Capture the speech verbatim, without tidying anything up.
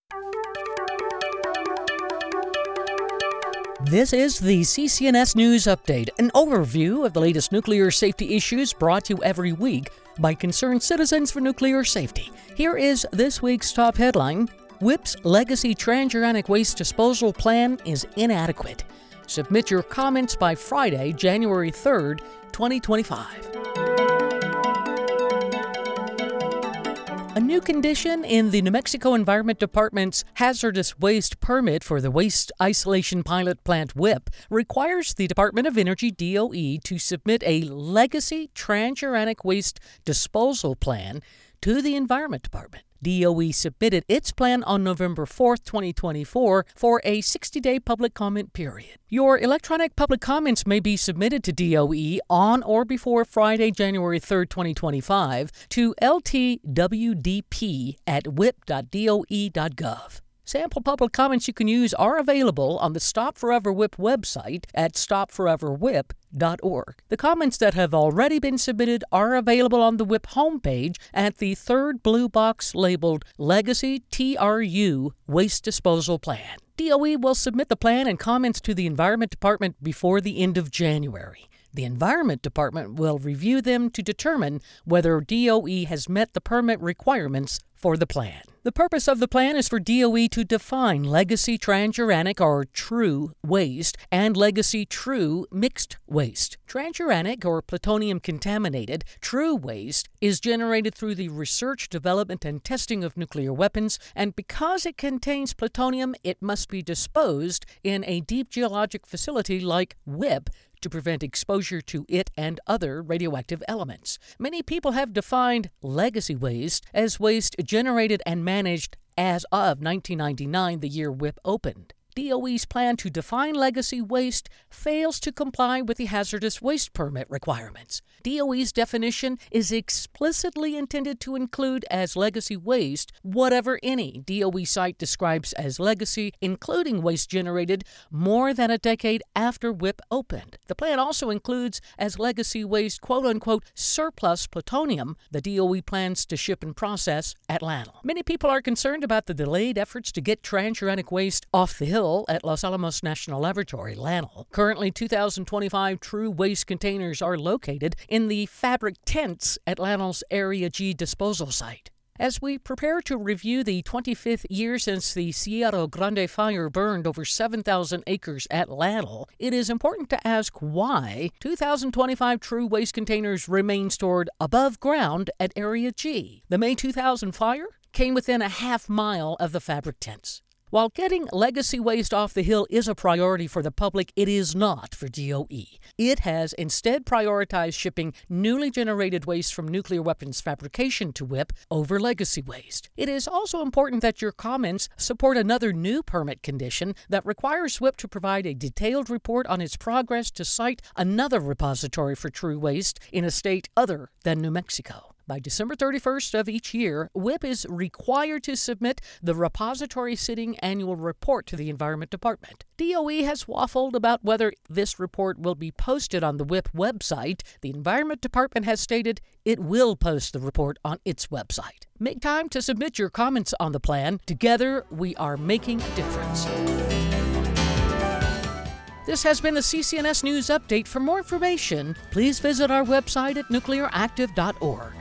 This is the C C N S News Update, an overview of the latest nuclear safety issues brought to you every week by concerned citizens for nuclear safety. Here is this week's top headline: W I P's legacy transuranic waste disposal plan is inadequate. Submit your comments by Friday, January third, twenty twenty-five. A new condition in the New Mexico Environment Department's hazardous waste permit for the Waste Isolation Pilot Plant W I P requires the Department of Energy D O E to submit a legacy transuranic waste disposal plan to the Environment Department. D O E submitted its plan on November fourth, twenty twenty-four for a sixty-day public comment period. Your electronic public comments may be submitted to D O E on or before Friday, January third, twenty twenty-five to L T W D P at w i p dot d o e dot gov. Sample public comments you can use are available on the Stop Forever W I P website at stop forever w i p dot org. The comments that have already been submitted are available on the W I P homepage at the third blue box labeled Legacy T R U Waste Disposal Plan. D O E will submit the plan and comments to the Environment Department before the end of January. The Environment Department will review them to determine whether D O E has met the permit requirements for the plan. The purpose of the plan is for D O E to define legacy transuranic or true waste and legacy true mixed waste. Transuranic or plutonium contaminated true waste is generated through the research, development, and testing of nuclear weapons, and because it contains plutonium, it must be disposed in a deep geologic facility like W I P to prevent exposure to it and other radioactive elements. Many people have defined legacy waste as waste generated and managed as of nineteen ninety-nine, the year W I P opened. D O E's plan to define legacy waste fails to comply with the hazardous waste permit requirements. D O E's definition is explicitly intended to include as legacy waste whatever any D O E site describes as legacy, including waste generated more than a decade after W I P opened. The plan also includes as legacy waste quote-unquote surplus plutonium the D O E plans to ship and process at LANL. Many people are concerned about the delayed efforts to get transuranic waste off the hill at Los Alamos National Laboratory, LANL. Currently, two thousand twenty-five true waste containers are located in the fabric tents at LANL's Area G disposal site. As we prepare to review the twenty-fifth year since the Sierra Grande fire burned over seven thousand acres at LANL, it is important to ask why two thousand twenty-five true waste containers remain stored above ground at Area G. The May two thousand fire came within a half mile of the fabric tents. While getting legacy waste off the hill is a priority for the public, it is not for D O E. It has instead prioritized shipping newly generated waste from nuclear weapons fabrication to W I P over legacy waste. It is also important that your comments support another new permit condition that requires W I P to provide a detailed report on its progress to cite another repository for true waste in a state other than New Mexico. By December thirty-first of each year, W I P is required to submit the repository sitting annual report to the Environment Department. D O E has waffled about whether this report will be posted on the W I P website. The Environment Department has stated it will post the report on its website. Make time to submit your comments on the plan. Together, we are making a difference. This has been the C C N S News Update. For more information, please visit our website at nuclear active dot org.